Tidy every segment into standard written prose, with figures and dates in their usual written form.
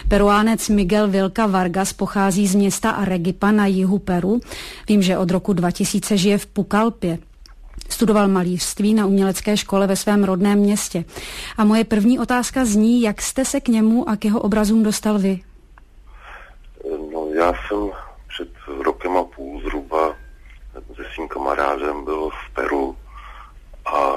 Peruánec Miguel Vilca Vargas pochází z města Arequipa na jihu Peru. Vím, že od roku 2000 žije v Pucallpě. Studoval malířství na umělecké škole ve svém rodném městě. A moje první otázka zní, jak jste se k němu a k jeho obrazům dostal vy? No, já jsem před rokem a půl zhruba se svým kamarádem byl v Peru a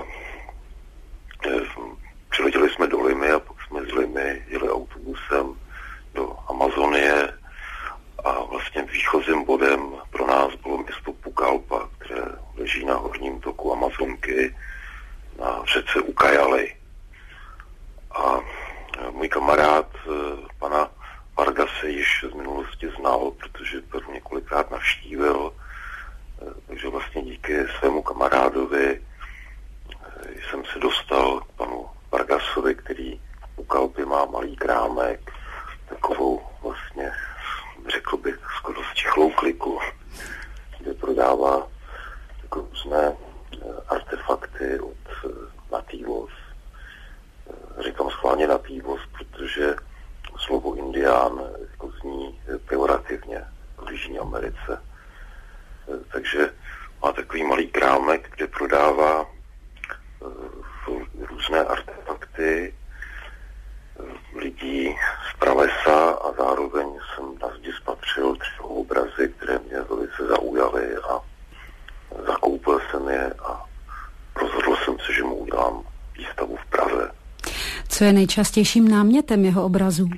přiletěli jsme do Limy a pak jsme z Limy jeli autobusem do Amazonie a vlastně výchozím bodem pro nás bylo město Pucallpa, které leží na horním toku Amazonky na řece Ucayali. A můj kamarád pana Vargase již z minulosti znal, protože Peru několikrát navštívil, takže vlastně díky svému kamarádovi jsem se dostal k panu Vargasovi, který v Pucallpě má malý krámek, takovou vlastně, řekl bych, skoro sčichlou kliku, kde prodává různé artefakty od nativos. Říkám schválně nativos, protože slovo indián jako zní pejorativně v Jižní Americe. Takže má takový malý krámek, kde prodává různé artefakty lidí z pralesa a zároveň jsem na zdi spatřil 3 obrazy, které mě velice zaujaly a zakoupil jsem je a rozhodl jsem se, že mu udělám výstavu v Praze. Co je nejčastějším námětem jeho obrazů?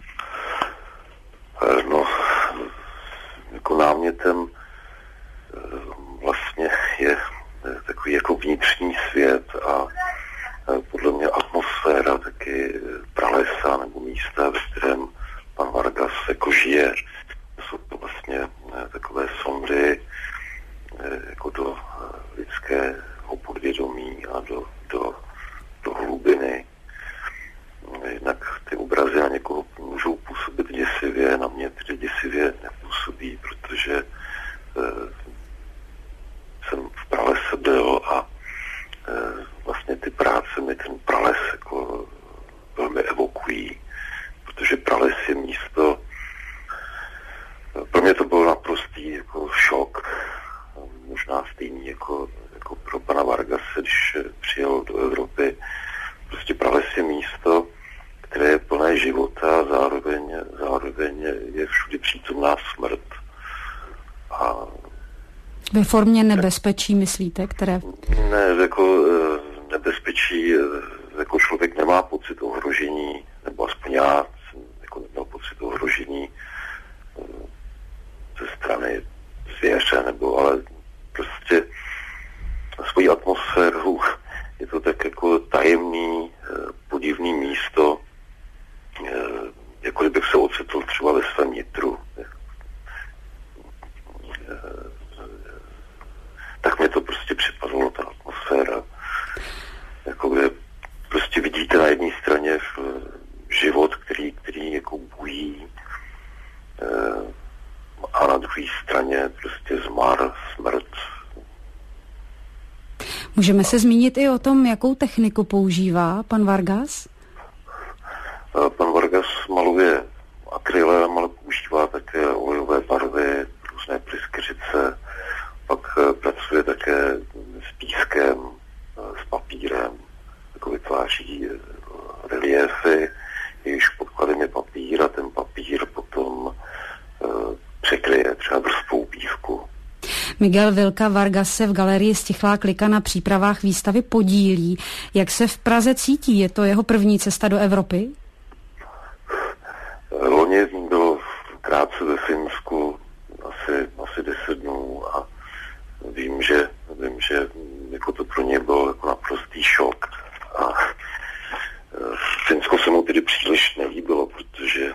No, jako námětem vlastně je takový jako vnitřní svět a podle mě atmosféra taky pralesa nebo místa, ve kterém pan Vargas jako žije. Jsou to vlastně takové sondy jako do lidského podvědomí a do hlubiny. Jednak ty obrazy na někoho můžou působit děsivě, na mě tedy děsivě nepůsobí, protože jsem v pralese byl a vlastně ty práce mi ten prales jako velmi evokují, protože prales je místo, pro mě to byl naprostý jako šok, možná stejný jako pro pana Vargase, když přijel do Evropy. Prostě prales je místo, které je plné života a zároveň je všude přítomná smrt. A ve formě nebezpečí, myslíte, které? Ne, jako nebezpečí, jako člověk nemá pocit ohrožení, nebo aspoň já jsem jako neměl pocit ohrožení ze strany zvěře, ale prostě svojí atmosféru je to tak jako tajemný, podivný místo, jako kdybych se ocitl třeba ve svém nitru. Tak mě to prostě připadlo, ta atmosféra, jako kde prostě vidíte na jedné straně život, který jako bují, a na druhé straně prostě zmar, smrt. Můžeme se zmínit i o tom, jakou techniku používá pan Vargas? Pan Vargas maluje akrylem, ale používá také olejové barvy, různé pryskyřice, pak pracuje také s pískem, s papírem, jako vytváří reliéfy, jejichž podkladem je papír a ten papír potom překryje třeba vrstvou písku. Miguel Vilca Vargas se v galerii Stichlá klika na přípravách výstavy podílí. Jak se v Praze cítí? Je to jeho první cesta do Evropy? Loni byl krátce ve Finsku, asi 10 dnů a vím, že jako to pro ně byl jako naprostý šok. A Finsko se mu tedy příliš nelíbilo, protože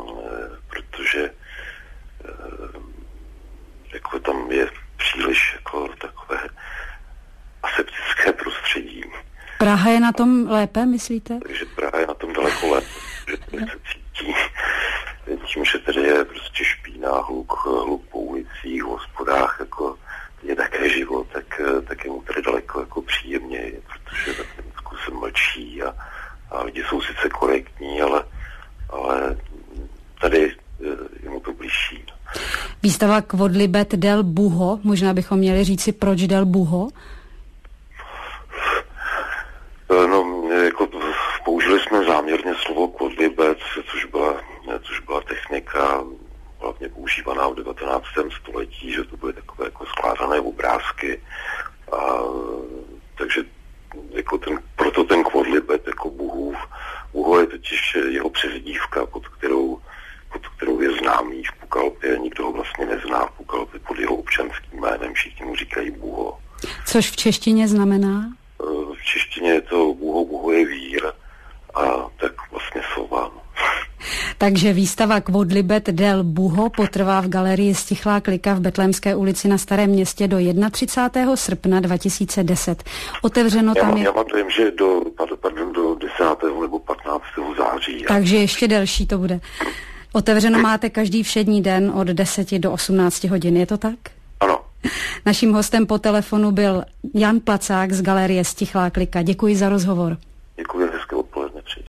jako tam je příliš jako takové aseptické prostředí. Praha je na tom lépe, myslíte? Takže Praha je na tom daleko lépe, že to se cítí tím, že tady je prostě špína, hluk po ulicích, v hospodách, jako je také život, tak je mu tady daleko jako příjemněji, protože ve Finsku se mlčí a lidi jsou sice korektní, ale tady Výstava Quodlibet del Buho, možná bychom měli říci, proč del Buho? No, jako použili jsme záměrně slovo Quodlibet, což byla technika hlavně používaná v 19. století, že to byly takové jako skládané obrázky. Takže jako proto ten Quodlibet jako Buhův. Buho je totiž jeho přezdívka, pod kterou je známý v Pukalpě. Nikdo ho vlastně nezná v Pukalpě pod jeho občanským jménem. Všichni mu říkají Buho. Což v češtině znamená? V češtině je to Buho je vír a tak vlastně sova. Takže výstava Quodlibet del Buho potrvá v galerii Stichlá klika v Betlémské ulici na Starém Městě do 31. srpna 2010. Otevřeno tam je... Já mám dojem, že do 10. nebo 15. září. Takže ještě delší to bude. Otevřeno máte každý všední den od 10 do 18 hodin, je to tak? Ano. Naším hostem po telefonu byl Jan Placák z galerie Stichlá klika. Děkuji za rozhovor.